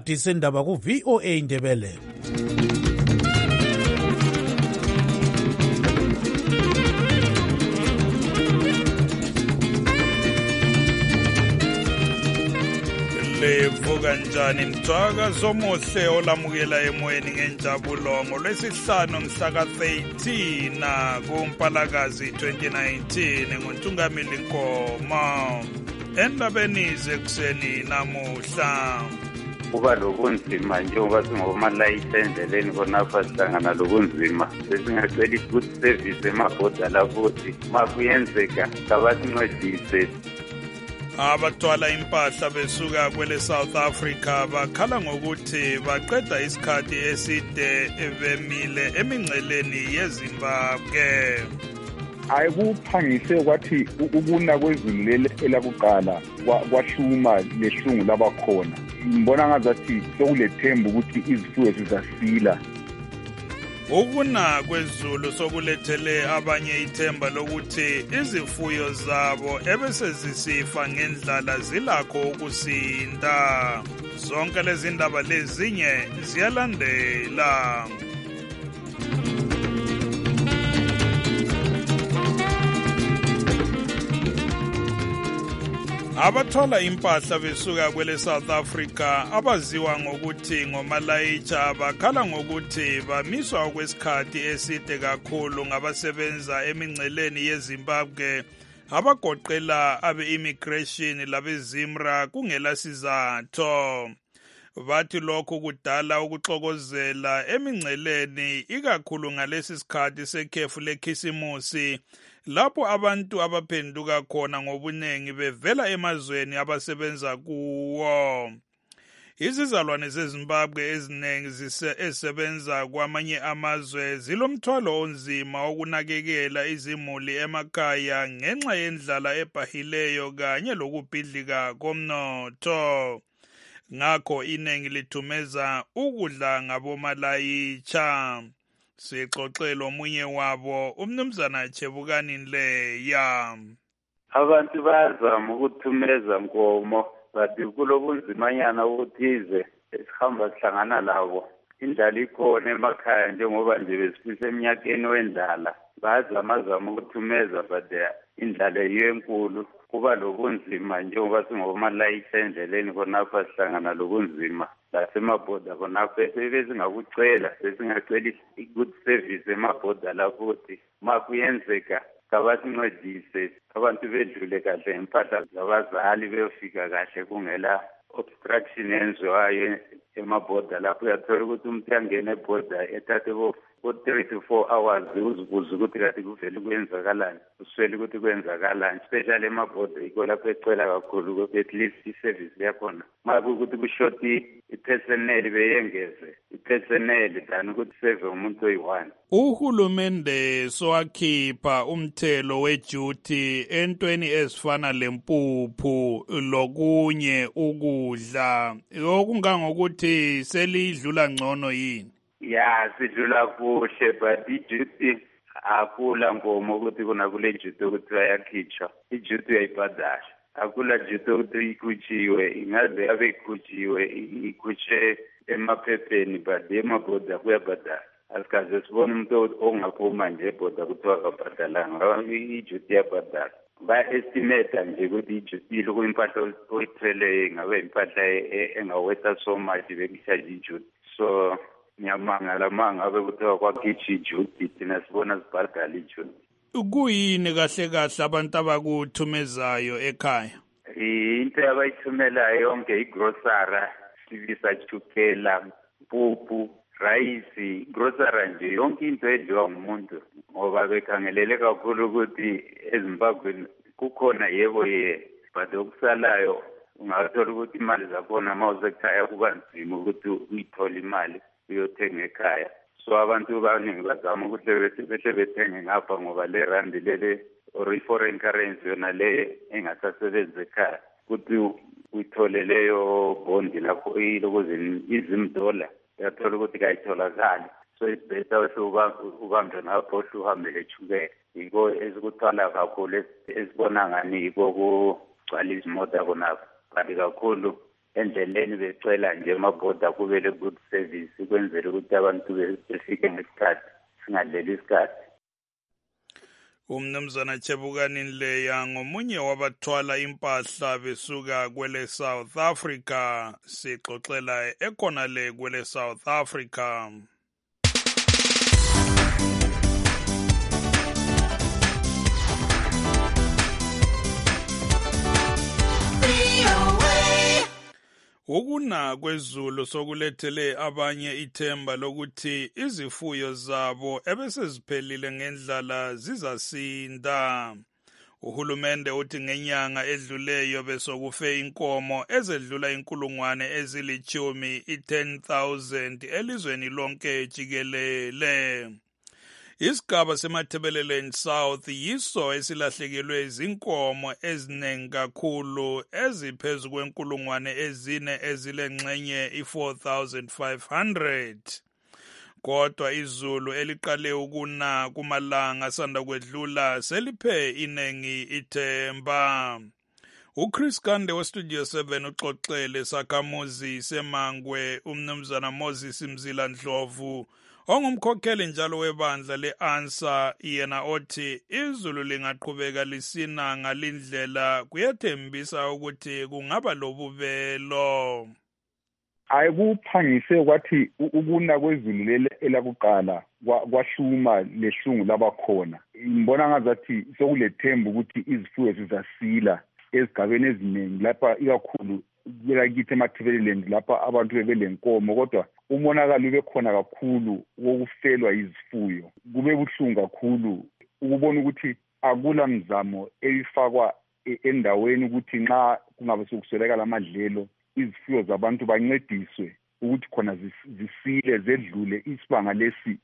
isikhathi sendaba ku-VOA Indebele. Levuka njani mthwakazo omuhle olamukela emoyeni ngenjabulo ngolwesihlanu mhlaka 13 kuMpalakazi 2019 nguNtungamili Nkoma. Endabeni zekuseni namuhla kuba lobunzima njengoba singomalayithi endleleni khonapha sihlangana lobunzima besingacela i-good service emabhoda lafuthi makuyenzeka kabasincedise. Abathwala impahla besuka kwele South Africa bakhala ngokuthi baqeda isikhathi eside bemile emingceleni yeZimbabwe. Ayikuphangise kwathi ukuna kwezulu leli elakuqala kwahluma lehlungu labakhona. Ngibona ngazathi sokulethemba ukuthi izifuyo zizasila. Ukuna kwezulu sokulethele abanye ithemba lokuthi izifuyo zabo ebesezisifa ngendlala zilakho ukusinda. Zonke lezi ndaba lezinye ziyalandela. Abathwala impahla besuka kwele South Africa abaziwa ngokuthi ngomalayicha bakhala ngokuthi bamiswa okwesikhathi eside kakhulu ngabasebenza emingceleni yeZimbabwe abagoqela abe-immigration labe-ZIMRA kungela sizatho. Bathi lokhu kudala ukuxokozela emingceleni ikakhulu ngalesi sikhathi sekhefu lekhisimusi lapho abantu abaphenduka khona ngobunengi bevela emazweni abasebenza kuwo. Izizalwane zeZimbabwe eziningi ezisebenza kwamanye amazwe zilomthwalo onzima wokunakekela izimuli emakhaya ngenxa yendlala ebhahileyo kanye lokubhidlika komnotho. Ngakho iningi lithumeza ukudla ngabomalayicha. Sixoxela omunye wabo umnumzana Chebukani Nleya. Abantu bazama ukuthumeza Nkomo bathi kulobunzimanyana ubuthize esihamba sihlangana labo. Indlala ikhona emakhaya njengoba nje besifisa eminyakeni wendlala. Bazama ukuthumeza badya indlala yenkulu. Kuba lobunzima njengoba singomalayithi endleleni khonapha sihlangana lobunzima. Lasemabhoda khonapha besingakucela besingacela i-good service emabhoda lafuthi makuyenzeka kabasincedise abantu bedlule kahle impahla zabazali beyofika kahle kungela obstruction yenziwayo emabhoda lapho uyathola ukuthi umuntu uyangena ebhoda ethathe ko-3 to 4 hours uzibuza ukuthi kade kuvele kwenzakalani uswele ukuthi kwenzakalani especially emabhoda yikho lapho ecela kakhulu ukuthi at least i-service yakhona makuwukuthi kushoti ipersonel beyengeze ipersonel than ukuthi save umuntu oyi-1. Uhulumende sowakhipha umthelo weduty entweni ezifana lempuphu lokunye ukudla okungangokuthi selidlula ngcono yini? Ya sidlula kuhle but iduty akula Nkomo ukuthi kuna kule duty ukuthi bayakhitshwa iduty uyayibhadala akula duty ukuthi ikhutshiwe ingaze yabe ikhutshiwe ikhutshe emaphepheni but emabhoda kuyabhadala. Asikaze sibona umuntu ongaphuma nje ebhoda kuthiwa kabhadalanga iduty yabhadala. Ba-estimate nje ukuthi iduty lokuyimpahla oyithweleyo ingabe impahla engawetha so much bekushaje iduty. So ngiyamangala mangabe kuthiwa kwakhitshwa iduty thina sibona sibhadala iduty. Kuyini kahle kahle abantu abakuthumezayo ekhaya? Into abayithumelayo yonke igrosara sibisa chukela mpuphu rice grocery nje yonke into edliwa ngumuntu ngoba bekhangelele kakhulu ukuthi eZimbabwe kukhona yebo but okusalayo ungathola ukuthi imali zakhona mawusekhaya kuba nzima ukuthi uyithole imali uyothenga ekhaya. So abantu abaningi bazama ukuthi behle bethenge ngapha ngoba le rand lele or foreign currency yona le engasasebenzi ekhaya ukuthi uyithole leyo bond lapho ilokuze $10 uyathola ukuthi kayitholakali. So it's better ubambe ngapho uhambe lechukela yiko ezikuthwala kakhulu esibona ngani yiko kugcwala izimota khonapho kanti kakhulu endleleni becela nje amabhoda kube le good service kwenzele ukuthi abantu befike ngesikhathi singadleli isikhathi. Umnumzana Chebukani Nleya ngomunye wabathwala impahla besuka kwele South Africa, sixoxela ekhona le kwele South Africa. Ukuna kwezulu sokulethele abanye ithemba lokuthi izifuyo zabo ebeseziphelile ngendlala zizasinda. Uhulumende uthi ngenyanga edluleyo besokufe inkomo ezedlula 10,000 elizweni lonke jikelele. Isigaba seMathebeleleni South yiso esilahlekelwe izinkomo eziningi kakhulu eziphezu kwe4,000 ezilengxenye 4,500. Kodwa izulu eliqale ukuna kumalanga asanda kwedlula seliphe inengi ithemba. uChris Kande weStudio 7 uxoxele sakhamuzi semangwe umnumzana Moses Mzila Ndlovu ongumkhokheli njalo webandla le-ANSA, yena othi izulu lingaqhubeka lisina ngalindlela kuyathembisa ukuthi kungaba lobubelo. Ayikuphangise kwathi ukuna kwezulu leli elakuqala kwahluma lehlungu labakhona. Ngibona ngazathi sokulethemba ukuthi izifuyo zizasila ezigabeni eziningi lapha ikakhulu kithi eMathebeleleni lapha abantu bebelenkomo, kodwa umonakalo ube khona kakhulu wokufelwa izifuyo. Kube buhlungu kakhulu ukubona ukuthi akula mzamo eyifakwa endaweni ukuthi nxa kungabe sokusweleka amadlelo izifuyo zabantu bancediswe ukuthi khona zisile zedlule isibanga lesi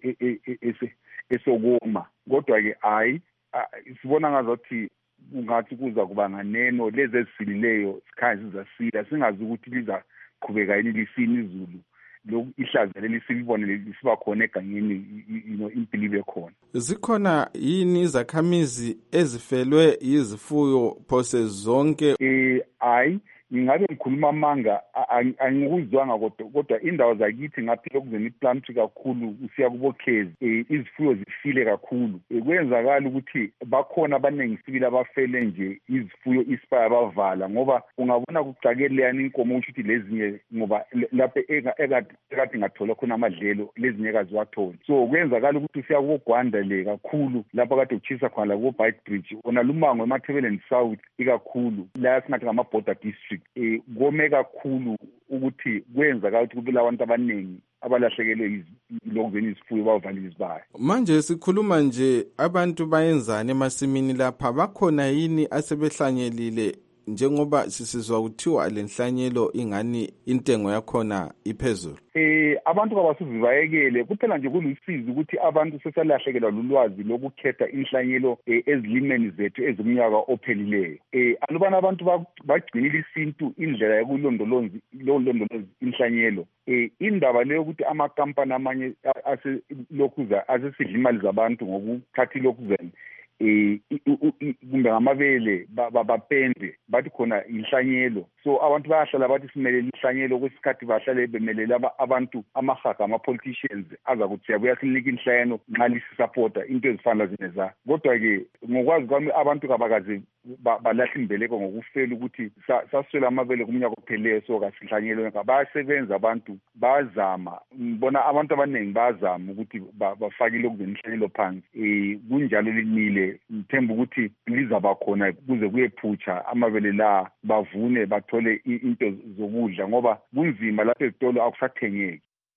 esokoma. Kodwa ke hayi sibona ngazathi ungathi kuza kuba nganeno lezi ezisilileyo sikhanya sizasila singazi ukuthi lizaqhubeka yini lisini izulu lo ihlaza lelisibone lisiba khona egangeni impilo ibe khona. Zikhona yini izakhamizi ezifelwe izifuyo phose zonke? Hayi ngingabe ngikhuluma amanga angikuzwanga kodwa indawo zakithi ngaphila kuzeni plantry kakhulu usiya kubokhezi izifuyo zifile kakhulu. Kwenzakala ukuthi bakhona abaningi sibili abafele nje izifuyo isipaya bavala ngoba ungabona kucakeleana inkomo ukuthi lezinye ngoba lapha ekade ngathola khona amadlelo lezinye kaziwatholi. So kwenzakala ukuthi usiya kubogwanda le kakhulu lapha kade kuchisa khona la ku Bite Bridge ona lumango eMathebeleleni South ikakhulu la singathi ngama border district. Kome kakhulu ukuthi kwenzakala ukuthi kube labantu abaningi abalahlekelwe lokuzeni izifuyo bavala izibaya. Manje sikhuluma nje abantu bayenzani emasimini lapha, bakhona yini asebehlanyelile njengoba sisizwa kuthiwa lenhlanyelo ingani intengo yakhona iphezulu? Abantu kabasuzibayekele kuphela nje kulusizi ukuthi abantu sesalahlekelwa lulwazi lokukhetha inhlanyelo ezilimeni zethu ezomnyaka ophelileyo. Alubana abantu bagcinile isintu indlela yokulondoloza inhlanyelo. Indaba leyo ukuthi amakampani amanye aselokhuza asesidla imali zabantu ngokuthatha lokuzeni kumbe ngamabele bapende bathi khona inhlanyelo. So abantu bayahlala bathi simele inhlanyelo kwesikhathi bahlale bemelela abantu amahaga ama-politicians aza kuthi siyabuya sinika inhlanyelo nxa lisisapota into ezifana zineza. Kodwa ke ngokwazi kwami abantu kabakaze balahla imbeleko ngokufela ukuthi saswela amabele kumnyaka ophelileyo so kasihlanyelwe. Bayasebenza abantu bayazama, ngibona abantu abaningi bayazama ukuthi bafakile okuzenhlanyelo phansi. Kunjalo linile ngithemba ukuthi lizaba khona kuze kuyephutsha amabele la bavune bathole into zokudla ngoba kunzima lapha ezitolo akusathengeki.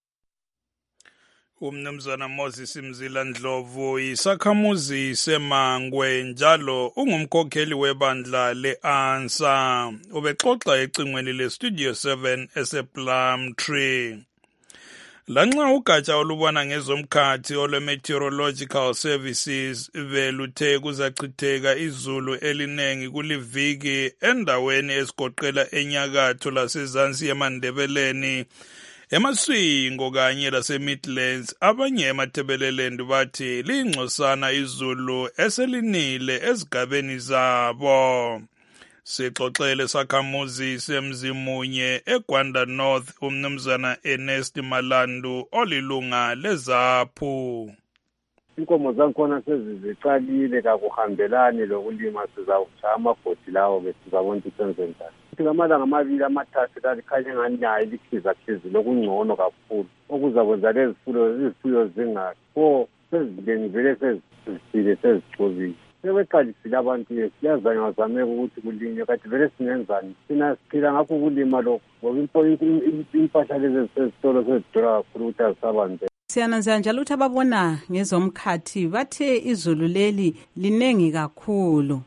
Umnumzana Moses Mzila Ndlovu isakhamuzi semangwe njalo ungumkhokheli webandla le-ANSA. Ubexoxa ecingweni leStudio 7 esePlumtree. Lanxa ugatsha olubona ngezomkhathi olwe-Meteorological Services beluthe kuzachitheka izulu elinengi kuliviki endaweni esigoqela enyakatho lasezansi eMandebeleni, emaswingo kanye lase-Midlands, abanye eMathebeleleni bathi liyingcosana izulu eselinile ezigabeni zabo. Sixoxele sakhamuzi semzimunye eGwanda North umnumzana Ernest Malandu olilunga leZAPHU. Inkomo zankhona seziqalile kakuhambelani lokulima sizawutsha amabhodi lawo besizabona ukuthi senze njani. Ngamalanga amabili amathathu kalikhanye ngani nayo likhiza lokungcono kakhulu okuzakwenza lezifuyo zingakho pho sezilengivele sezisile sezixobile. Sebeqalisile abantu siyazanye wazameka ukuthi kulinywe kade vele singenzani thina siphila ngakho kulima lokho ngoba impahla lezi sezitolo sezidura kakhulu ukuthi azisabanze. Siyananzela njalo ukuthi ababona ngezomkhathi bathe izulu leli linengi kakhulu.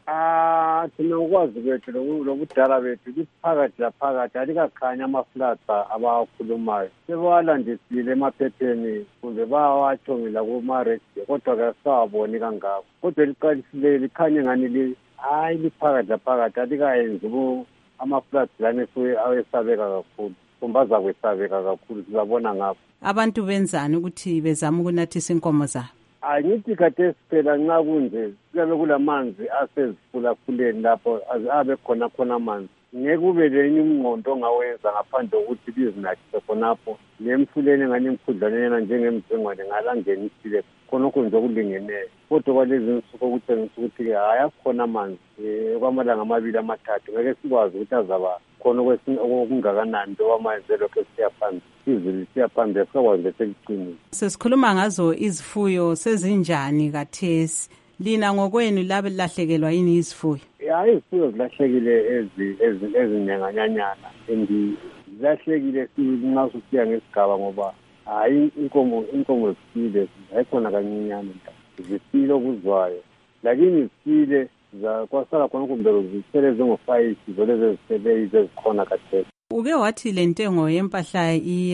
Thina ukwazi kwethu lokudala bethu liphakathi laphakathi alikakhanya amaflatha abawakhulumayo sebawalandisile emaphepheni kumbe bawachongela kuma-radio kodwa kasawaboni kangako kodwa liqalisile likhanye ngani hayi liphakathi laphakathi alikayenzi amaflatha lana awesabeka kakhulu kumbe azakwesabeka kakhulu sizabona ngapho. Abantu benzani ukuthi bezama ukunathisa inkomo zabo? Ngithi kade siphela nxa kunje kuyabe kulamanzi asezifulakuleni lapho abe khona amanzi ngeke ube lenye umnqondo ongawenza ngaphandle kokuthi bizinathise khonapho nemfuleni engani imkhudlanyana njengemzengwane ngalangenisile khonokho nje okulingeneyo kodwa kwalezi nsuku okutshengisa ukuthi-ke hayi akhona amanzi kwamalanga amabili amathathu ngeke sikwazi ukuthi azaba khona okungakanani njengoba lokho siyaphambi izulu siyaphambi sikwazi besekuqinile. Sesikhuluma ngazo izifuyo sezinjani kathesi lina ngokwenu labe lahlekelwa yini izifuyo? Izifuyo zilahlekile ezinyanganyanyana zilahlekile nxa susiya ngesigaba ngoba hayi inkomo zifile hayikhona kanyenyane zifile okuzwayo lakini zifile kwasala khona kumbe zisele zingo-5 zolezi ezikhona kathesi. Uke wathi le ntengo yempahla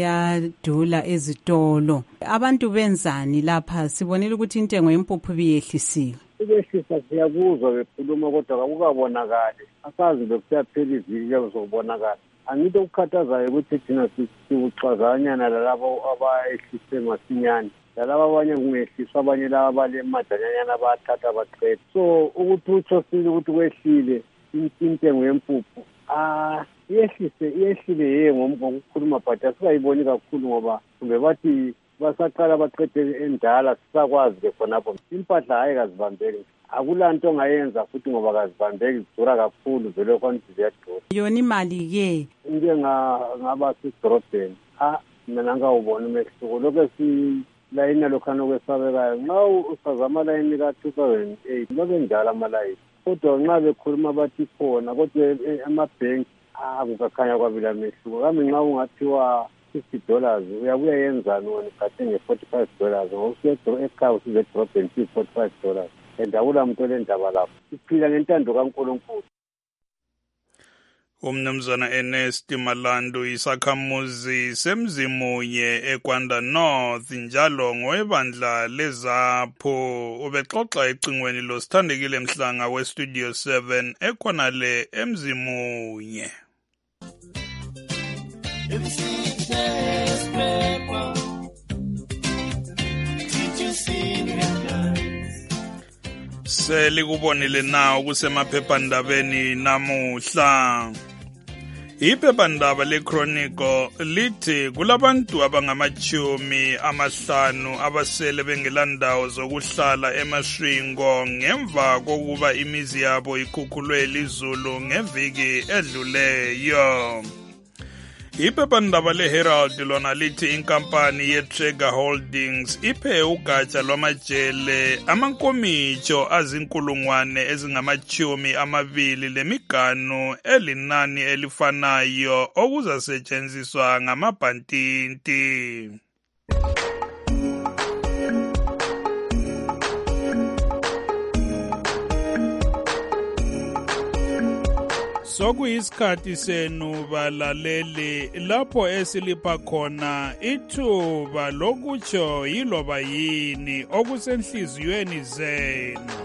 iyadula ezitolo abantu benzani lapha? Sibonile ukuthi intengo yempuphu biyehlisiwe. Ibehlisa siyakuzwa bekhuluma kodwa kakukabonakali asazi bekusaphela iviki kuyabe sokubonakala. Angithi okukhathazayo ukuthi thina sikuxazanyana lalabo abayehlise masinyane lalabo abanye kungehliswa abanye laba balemadanyanyana bayathatha baqeda. So ukuthi utsho sile ukuthi kwehlile intengo yempuphu yehlile ngokukhuluma but asikayiboni kakhulu ngoba kumbe bathi basaqala baqede endala sisakwazi-ke khonapho impahla hayi kazibambeki akulanto ongayenza futhi ngoba kazibambeki zidura kakhulu vele kwanti ziyadura. Yona imali-ke ngaba sesidorobheni mina ngawubona umehluko lokho silayini yalokhana okwesabekayo nxa usazama layini ka-2008 lobe njalo amalayini kodwa nxa bekhuluma bathi khona kodwa amabhenki kukakhanya kwabila mehluko kambe nxa ungathiwa $50 uyabuya yenzani wona ukhathe nge-$45 ngoba ekhaya usize edorobheni $45 and akulamuntu olendaba lapho siphila ngentando kaNkulunkulu. Umnumzana Ernest Malandu isakhamuzi semzimunye eGwanda North njalo ngowebandla leZAPHU ubexoxa ecingweni losithandekile Mhlanga weStudio 7 ekhonale emzimunye. Selikubonile na kusemaphephandabeni namuhla. Iphephandaba leChronicle lithi kulabantu abangama-50 abasele bengelandawo zokuhlala eMashringo ngemva kokuba imizi yabo ikhukhulwe lizulu ngeviki edluleyo. Iphephandaba leHerald lona lithi inkampani yeTraeger Holdings iphe ugatsha lwamajele amankomitsho ezingama-20 lemiganu elinani elifanayo okuzasetshenziswa ngamabhantinti. Sokuyisikhathi senu balaleli lapho esilipha khona ithuba lokutsho yiloba yini okusenhliziyweni zenu.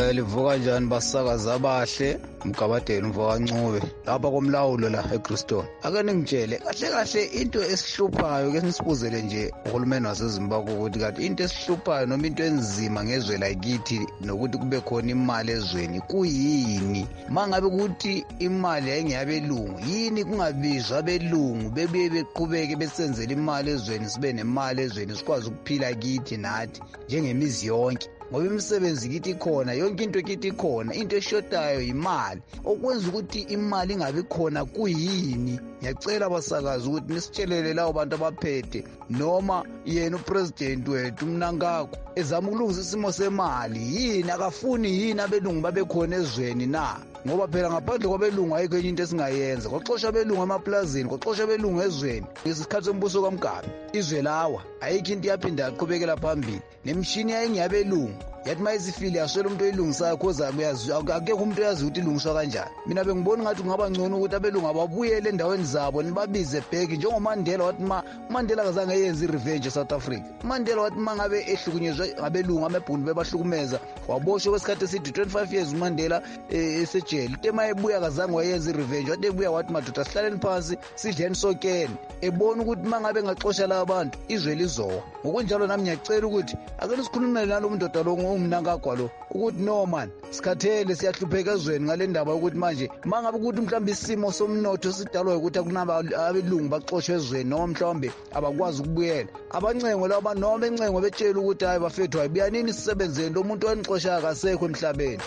livuka njani basakazi abahle Mgabadeni mvokancube lapha komlawulo la eGristol. Ake ningitshele kahle kahle into esihluphayo ke nisibuzele nje uhulumeni waseZimbabwe ukuthi kanti into esihluphayo noma into enzima ngezwe lakithi nokuthi kube khona imali ezweni kuyini? Mangabe ukuthi imali ayingeyabelungu yini kungabizwa abelungu bebuye beqhubeke besenzele imali ezweni sibe nemali ezweni sikwazi ukuphila kithi nathi njengemizi yonke? Ngoba imisebenzi kithi khona yonke into kithi khona into eshotayo imali okwenza ukuthi imali ingabe khona kuyini? Ngiyacela abasakazi ukuthi nisitshelele lawo bantu abaphethe noma yena upresident wethu Mnangagwa ezama ukulungisa isimo semali yini akafuni yini abelungu babe khona ezweni na? Ngoba phela ngaphandle kwabelungu ayikho enye into esingayenza. Kwaxoshwa abelungu emaplazini, kwaxoshwa abelungu ezweni. Ngesikhathi sombuso kaMgabe izwe lawa ayikho into yaphinda yaqhubekela phambili. Nemishini yayingiyabelungu yathi mayizifile yaswela umuntu oyilungisayo khoza akekho umuntu oyazi ukuthi ilungiswa kanjani. Mina bengibona ngathi kungaba ngcono ukuthi abelungu ababuyele endaweni zabo nibabize back njengoMandela wathi Mandela akazange yenze irevenge eSouth Africa. Mandela wathi mangabe ehlukunyezwe abelungu amebhunu bebahlukumeza waboshwa kwesikhathi esithi 25 years uMandela esejele. Tema ebuya akazange wayenza irevenge wathi ebuya wathi madoda sihlaleni phansi sidleni sokeni ebona ukuthi mangabe ngaxosha laba bantu izwe lizowa. Ngokunjalo nami ngiyacela ukuthi ake sikhulumele nalo mndoda lo Mnangagwa lo ukuthi no man sikhathele siyahlupheka ezweni ngale ndaba ukuthi manje mangabe ukuthi mhlawumbe isimo somnotho sidalwa ukuthi akunaba abelungu baxoshwe ezweni noma mhlawumbe abakwazi ukubuyela abancengo laba noma bencengo betshela ukuthi hayi bafethu hayibuya nini sisebenzeni lo muntu onixosha akasekho emhlabeni.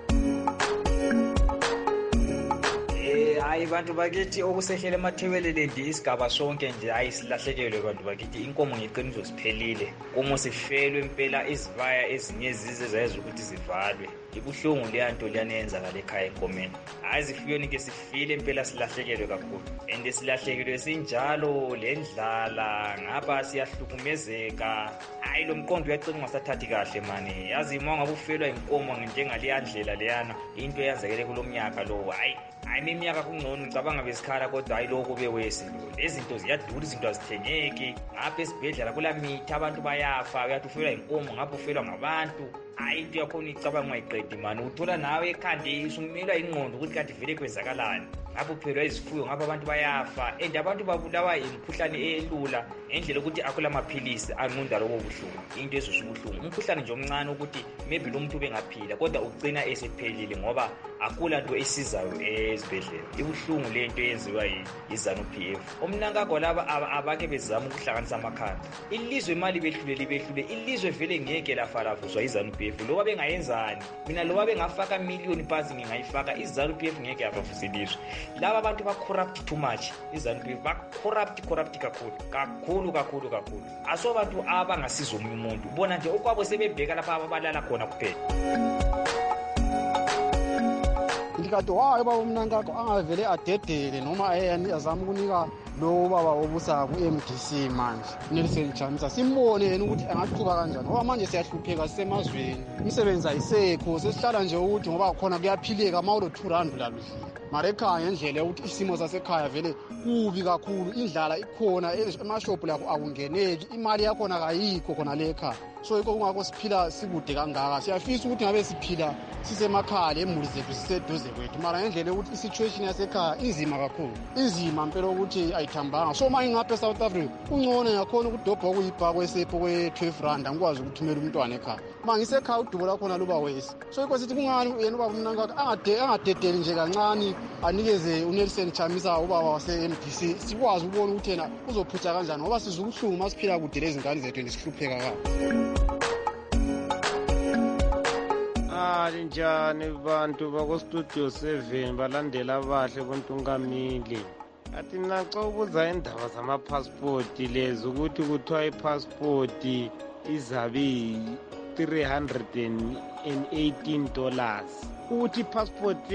Hayi bantu bakithi okusehlela emathebelelendi isigaba sonke nje ayisilahlekelwe bantu bakithi inkomo ngeqiniso siphelile uma sifelwe impela izivaya ezinye zize zayenza ukuthi zivalwe ibuhlungu leyanto liyanenzakala ekhaya enkomeni hayi zifiyoni ke sifile impela silahlekelwe kakhulu ende silahlekelwe sinjalo lendlala ngapha siyahlukumezeka hayi lo mqondo uyacina ungasathathi kahle mani yazi uma ngabe ufelwa inkomo njengaleya ndlela leyana into eyenzekele kulomnyaka lo hayi iminyaka kungcono ngicabanga besikhala kodwa hayi lokho bewesi lezi zinto ziyadura izinto azithengeki ngapha esibhedlela kulamithi abantu bayafa uyathi ufelwa inkomo ngapha ufelwa ngabantu hayi into yakhona icabanga ungayiqedi mani uthola nawe ekhande usumelwa ingqondo ukuthi kanti vele kwenzakalani ngapha uphelwa izifuyo ngapha abantu bayafa and abantu babulawa imikhuhlane elula ngendlela ukuthi akula maphilisi anqunda lokho buhlungu into ezosubuhlungu umkhuhlane nje omncane ukuthi maybe lo muntu bengaphila kodwa ugcina esephelile ngoba akula nto esizayo ezibhedlela ibuhlungu lento eyenziwa yiZANU-PF omnangagwa laba abake bezama ukuhlanganisa amakhanda ilizwe imali behlule ilizwe vele ngeke lafalavuzwa yiZANU-PF loba bengayenzani mina loba bengafaka miliyoni phansi ngingayifaka iZANU-PF ngeke yafavuza ilizwe laba abantu ba-corrupt too much iZANU-PF ba-corrupt kakhulu aso bantu abangasiza omunye umuntu bona nje okwabo sebebheka lapha ababalala khona kuphela ndikade hayi baba uMnangagwa angavele adedele noma azama ukunika lo baba obusa ku-MDC manje Nelson Chamisa simbone yena ukuthi angaqhuba kanjani ngoba manje siyahlupheka sisemazweni imisebenzi ayisekho sesihlala nje ukuthi ngoba khona kuyaphileka mawulo 200 laludlile mara ekhaya ngendlela yokuthi isimo sasekhaya vele kubi kakhulu indlala ikhona emashophu lakho akungeneki imali yakhona kayikho khona le ekhaya so yikho kungakho siphila sikude kangaka siyafisa ukuthi ngabe siphila sisemakhaya emuli zethu siseduze kwethu mara ngendlela yokuthi isituation yasekhaya inzima kakhulu inzima mpela ukuthi ayithambanga so manje ngapha eSouth Africa ungcono yakhona ukudobha kuyibha kwesepho kwe-12 rand angikwazi ukuthumela umntwana ekhaya ma ngisekhaya udubo lakhona luba wesi so yikho sithi kungani yena ubaba uMnangagwa angadedeli nje kancane anikeze uNelson Chamisa ubaba wase-MDC sikwazi ukubona ukuthi yena uzophutha kanjani ngoba sizukuhlungu masiphila kude lezi ngane zethu ndisihlupheka kakhulu. Njani bantu bakostudio 7 balandela abahle bontungamili athi nacobuza indaba zamapasipoti lezi ukuthi kuthiwa ipasipoti izabe $318 ukuthi ipasipoti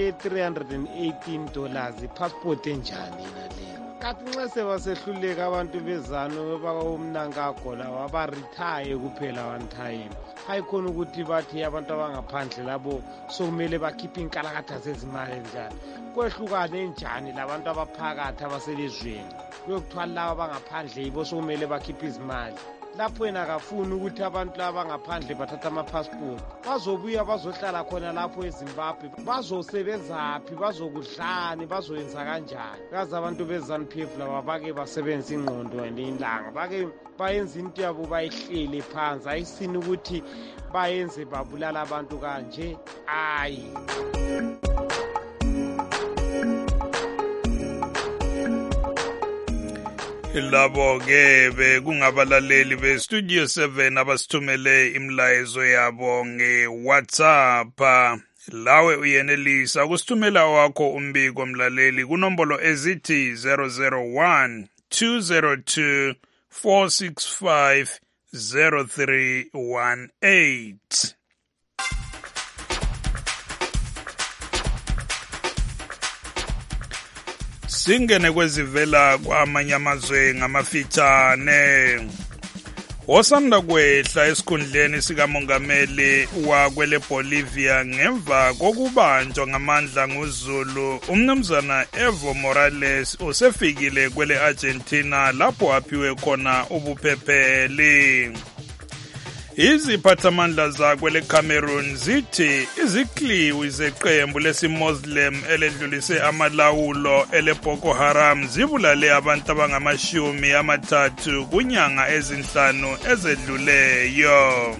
$318 ipasipoti enjani naleyo kathi nxa sebasehluleka abantu bezanu bakaUMnangagwa lawa abaretire kuphela one time hayi khona ukuthi bathi abantu abangaphandle labo sokumele bakhiphe inkalakatha zezimali njani kwehlukane njani labantu abaphakathi abaselizweni kuyokuthwala laba abangaphandle yibo sokumele bakhiphe izimali lapho yena akafuni ukuthi abantu laba ngaphandle bathatha ama-passport bazobuya bazohlala khona lapho eZimbabwe bazosebenzaphi bazokudlani bazoyenza kanjani kaze abantu be-ZANU-PF laba bake basebenzisa ingqondo ngelinye ilanga bake bayenza into yabo bayihlele phansi ayisini ukuthi bayenze babulala abantu kanje ayi. Labo ke bekungabalaleli beStudio 7 abasithumele imlayezo yabo ngeWhatsApp. Lawe uyenelisa ukusithumela wakho umbiko mlaleli kunombolo ezithi 001 202 465 0318. Singene kwezivela kwamanye amazwe ngamafitshane. Osanda kwehla esikhundleni sikamongameli wakwele Bolivia ngemva kokubanjwa ngamandla nguZulu, umnumzana Evo Morales usefikile kwele Argentina lapho aphiwe khona ubuphepheli. Iziphathamandla zakwele Cameroon zithi izikliwi zeqembu lesiMuslim eledlulise amalawulo ele Boko Haram zibulale abantu abangama-30 kunyanga ezinhlanu ezedluleyo.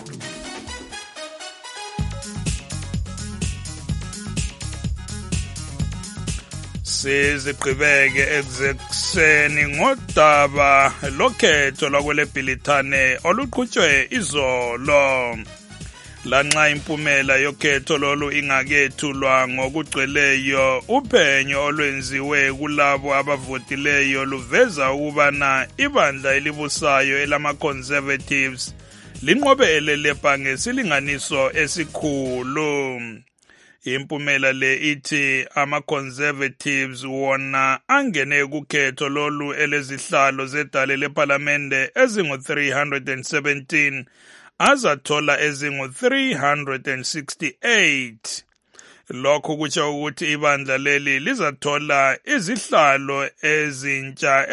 Siziqhubeke ekuseni ngodaba lokhetho lwakwele Bhilithane oluqhutshwe izolo. Lanxa impumela yokhetho lolu ingakethulwa ngokugcweleyo, uphenyo olwenziwe kulabo abavotileyo luveza ukubana ibandla elibusayo elama-Conservatives linqobe elelepa ngesilinganiso esikhulu. Impumela le ithi ama-Conservatives wona angene kukhetho lolu elezihlalo zedale leParlamente ezingu-317 azathola ezingu-368. Lokhu kutsho ukuthi ibandla leli lizathola izihlalo ezintsha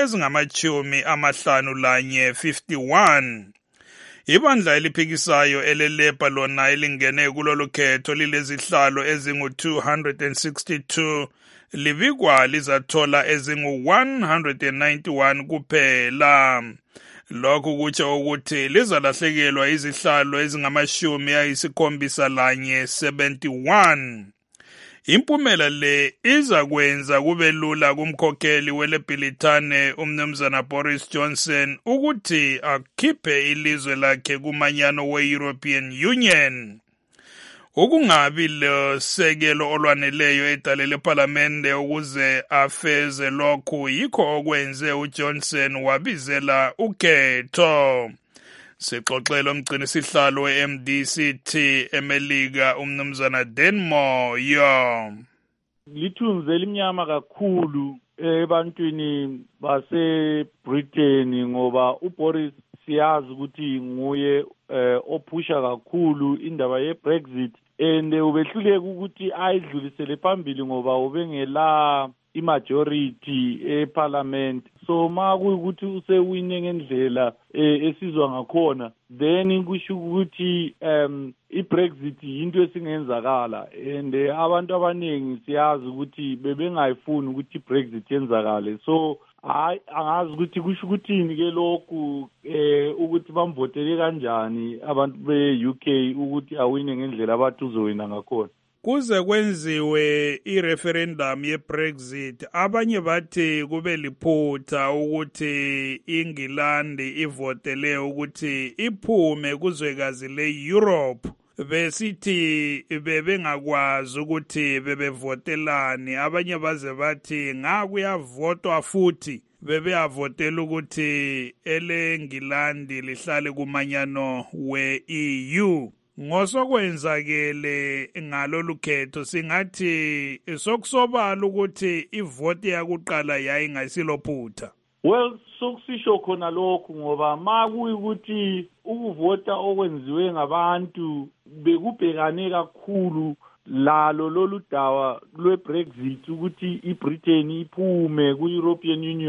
ezingama-51. Ibandla eliphikisayo elelepa lona elingene kulolu khetho lilezihlalo ezingu-262 libikwa lizathola ezingu-191 kuphela. Lokhu kutsho ukuthi lizalahlekelwa izihlalo ezingama-71. Impumela le izakwenza kube lula kumkhokheli wele Bhilithane umnumzana Boris Johnson ukuthi akhiphe ilizwe lakhe kumanyano we-European Union. Ukungabi lesekelo olwaneleyo edale leParlamente ukuze afeze lokhu yikho okwenze uJohnson wabizela ukhetho. Sixoxela umgcini sihlalo we-MDCT eMelika umnumzana Denmoyo. Lithunzi elimnyama kakhulu ebantwini base-Britain ngoba uBoris siyazi ukuthi nguye ophusha kakhulu indaba ye-Brexit and ubehluleka ukuthi ayidlulisele phambili ngoba ubengela imajority eParliament. So makuyukuthi usewine ngendlela esizwa ngakhona, then kusho ukuthi iBrexit into esingenzakala and abantu abaningi siyazi ukuthi bebengayifuni ukuthi iBrexit yenzakale. So angazi ukuthi kusho ukuthini ke lokhu ukuthi bamvotele kanjani abantu be-UK ukuthi awine ngendlela abathi uzowina ngakhona. Kuze kwenziwe i-referendum ye-Brexit, abanye bathi kube liphutha ukuthi iNgilandi ivotele ukuthi iphume kuzwekazi le-Europe. Besithi bebengakwazi ukuthi bebevotelani, abanye baze bathi kuyavotwa futhi bebeyavotela ukuthi ele-Ngilandi lihlale kumanyano we-EU. Ngosokwenzakele ngalolu khetho singathi sokusobala ukuthi ivoti yakuqala yayingasilophutha. Well, sokusisho khona lokhu ngoba makuyukuthi ukuvota okwenziwe ngabantu bekubhekane kakhulu lalo lolu dawa lwe-Brexit ukuthi iBritain iphume ku-European Union.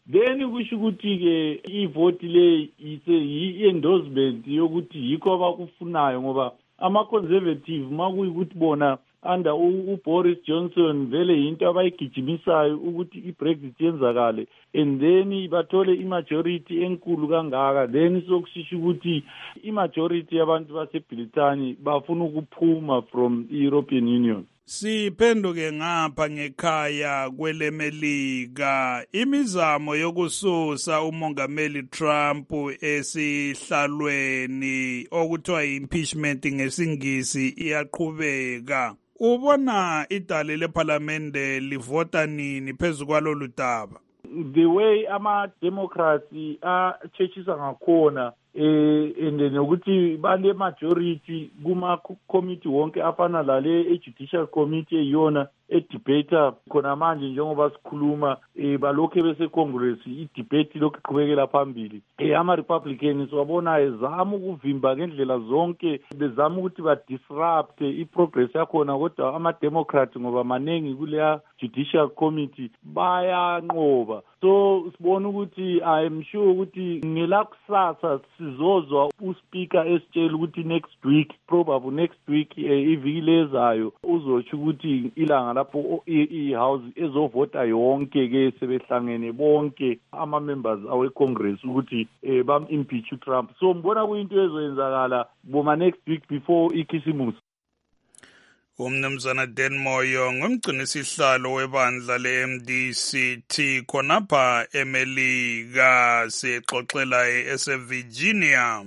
then kusho ukuthi-ke ivoti le yi-endorsement yokuthi yikho abakufunayo ngoba ama-conservative makuyikuthi bona under uBoris Johnson vele yinto abayigijimisayo ukuthi iBrexit yenzakale and then bathole imajority enkulu kangaka then sokushisha ukuthi imajority yabantu baseBrithani bafuna ukuphuma from i-European Union. Siphenduke ngapha ngekhaya kwelemelika imizamo yokususa umongameli Trump esihlalweni okuthiwa impeachment ngesingisi iyaqhubeka. Ubona idale leParliament livota nini phezu kwalolu daba? The way ama-Democrats a-chechisa ngakhona and nokuthi bale majority kuma-committee wonke afana lale e-judicial committee eyona e-debate khona manje njengoba sikhuluma balokhu bese-Congress i-debate lokhu iqhubekela phambili. Ama-Republicans wabona ezama ukuvimba ngendlela zonke bezama ukuthi ba-disrupt i-progress yakhona kodwa ama-Democrats ngoba maningi kuleya judicial committee bayanqoba. So sibona ukuthi I'm sure ukuthi ngelakusasa sizozwa uSpeaker esitshela ukuthi next week iviki lezayo uzosho ukuthi ilanga lapho i-House ezovota yonke ke sebehlangene bonke ama-members awe-Congress ukuthi bam-impeach uTrump. So mbona kuyinto ezoyenzakala boma next week before ikhisimusi. Umnumzana Dan Moyo ngumgcinisihlalo webandla le-MDCT khonapha eMelika sixoxela eseVirginia.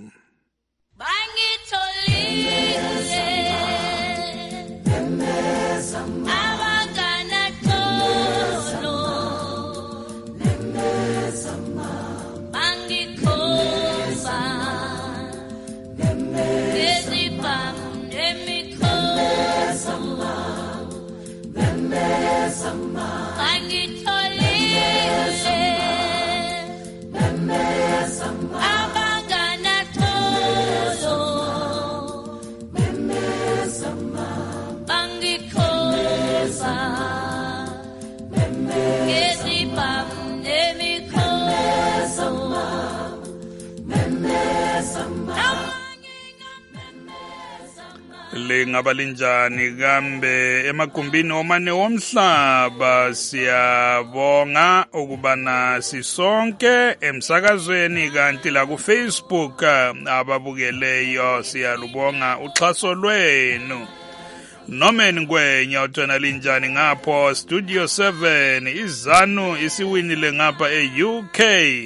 Lingabalinjani kambe emagumbini omane womhlaba siyabonga ukubana sisonke emsakazweni kanti la ku Facebook ababukeleyo siyalubonga uxhaso lwenu. Nomen Ngwenya uthona linjani ngapho Studio 7 izanu isiwinile ngapha e-UK.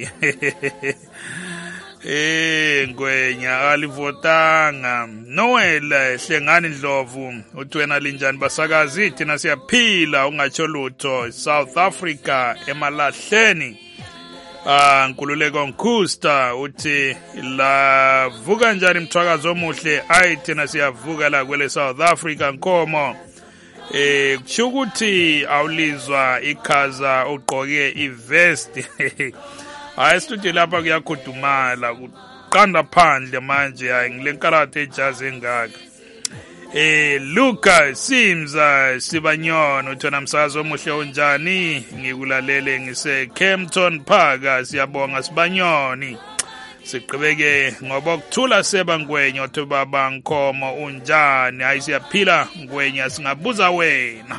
Ngwenya alivotanga. Noel Hlengani Ndlovu uthwena linjani basakazi thina siyaphila ungatsho lutho South Africa emalahleni. Nkululeko Nkusta uthi la vuka njani mthwakazi omuhle thina siyavuka la kwele South Africa Nkomo. Kusho ukuthi awulizwa ikhaza ugqoke ivest. Hayi studio lapha kuyakhudumala kuqanda phandle manje ngilenkarathe ejazi engaka. Lucas Simza Sibanyoni uthona msakazi omuhle onjani ngikulalele ngise Kempton Park siyabonga Sibanyoni. Siqhubeke ngoba ukuthula seba Ngwenya othe baba Nkomo unjani hayi siyaphila Ngwenya singabuza wena.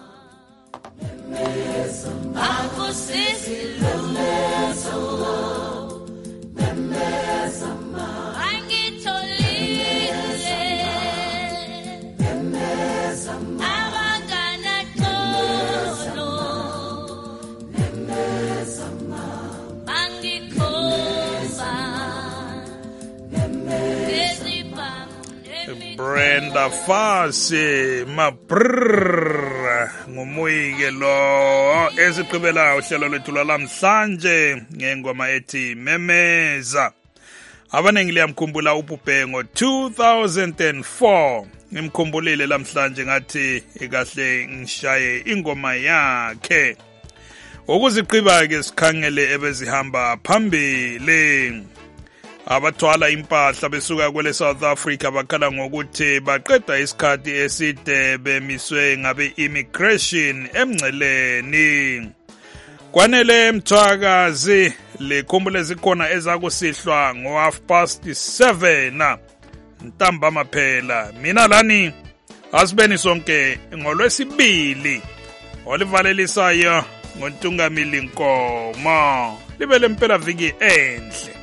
Brenda Fasi mabrrr ngumuyike lo esiqhubela uhlelo lwethu lamhlanje ngengoma ethi Memeza. Abanengi liyamkhumbula uBhubhe ngo-2004 ngimkhumbulile lamhlanje ngathi ekahle ngishaye ingoma yakhe. Ukuziqiba ke sikhangele ebezihamba phambili. Abathwala impahla besuka kwele South Africa bakhala ngokuthi baqeda isikhathi eside bemiswe ngabe immigration emngceleni. Kwanele mthwakazi likhumbule zikhona ezakusihlwa ngo7:30 ntambama phela. Mina lani asibeni sonke ngolwesibili olivalelisayo ngoNtungamili Nkomo. Libe lempela viki enhle.